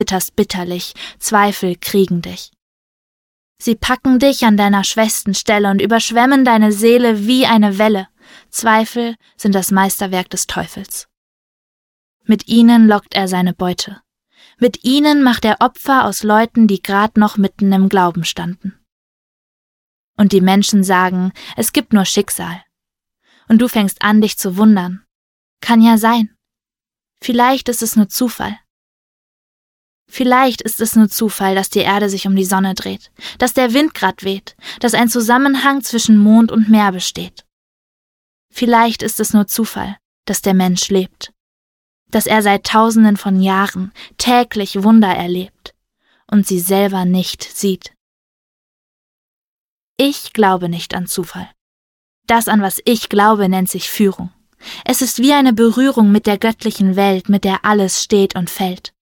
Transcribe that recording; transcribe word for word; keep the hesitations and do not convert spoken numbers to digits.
zitterst bitterlich, Zweifel kriegen dich. Sie packen dich an deiner schwächsten Stelle und überschwemmen deine Seele wie eine Welle. Zweifel sind das Meisterwerk des Teufels. Mit ihnen lockt er seine Beute. Mit ihnen macht er Opfer aus Leuten, die grad noch mitten im Glauben standen. Und die Menschen sagen, es gibt nur Schicksal. Und du fängst an, dich zu wundern. Kann ja sein. Vielleicht ist es nur Zufall. Vielleicht ist es nur Zufall, dass die Erde sich um die Sonne dreht, dass der Wind grad weht, dass ein Zusammenhang zwischen Mond und Meer besteht. Vielleicht ist es nur Zufall, dass der Mensch lebt, dass er seit Tausenden von Jahren täglich Wunder erlebt und sie selber nicht sieht. Ich glaube nicht an Zufall. Das, an was ich glaube, nennt sich Führung. Es ist wie eine Berührung mit der göttlichen Welt, mit der alles steht und fällt.